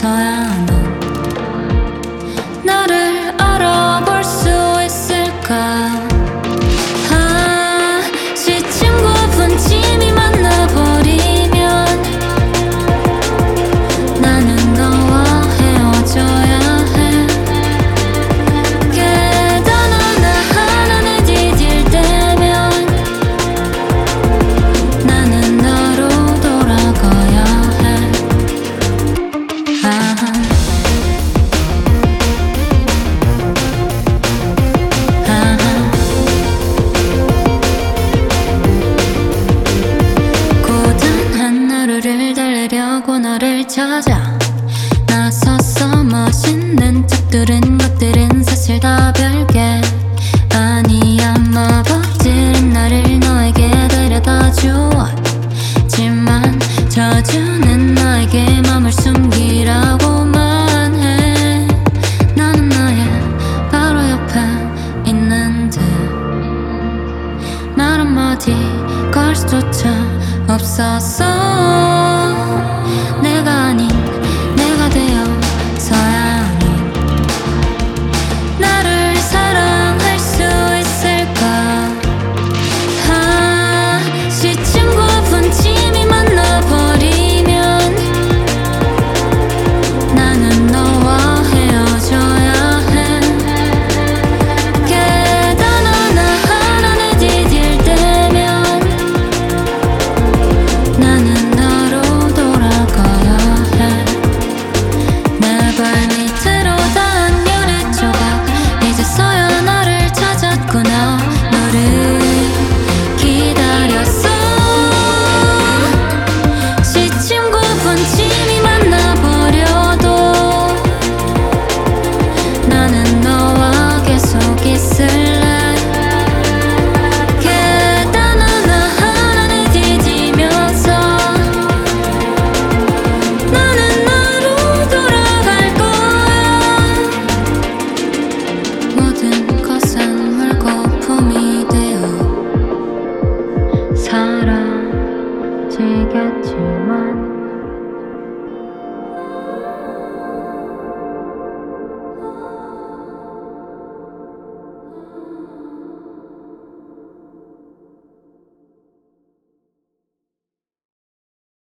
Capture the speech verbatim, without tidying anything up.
헤어져야 넌 나를 알아볼 수 있을까? 아, 지침과 분침이 만나버리면 나는 너와 헤어져야 해. 계단 하나하나를 디딜 때면 나는 너로 돌아가야 해. 아하. 아하. 고단한 하루를 달래려고 너를 찾아 나섰어. 멋있는 척 들은 것들은 사실 다 별게 아니야. 마법질은 나를 너에게 데려다 주었지만 저주는